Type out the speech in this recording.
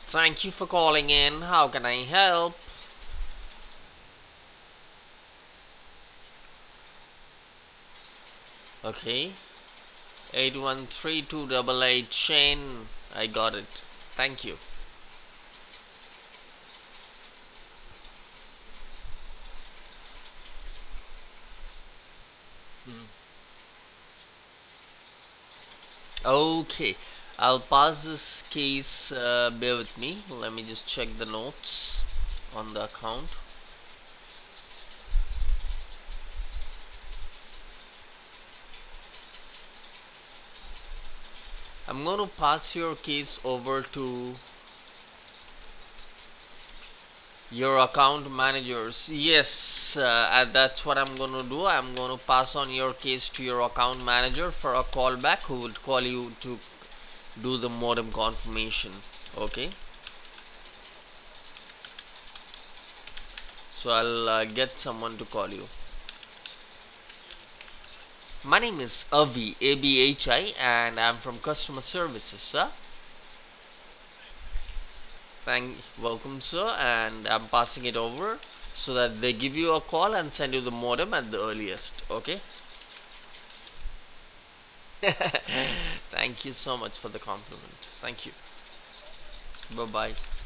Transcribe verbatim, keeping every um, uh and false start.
Thank you for calling in. How can I help? Okay. eight one three two eight eight Shane. I got it. Thank you. Okay. I'll pass this case. Uh, bear with me. Let me just check the notes on the account. I'm going to pass your case over to your account managers. Yes, uh, and that's what I'm going to do. I'm going to pass on your case to your account manager for a callback who will call you to do the modem confirmation. Okay, so I'll uh, get someone to call you. My name is Avi, A B H I, and I'm from customer services, sir. Thank, welcome, sir, and I'm passing it over so that they give you a call and send you the modem at the earliest. Okay. Thank you so much for the compliment. Thank you. Bye bye.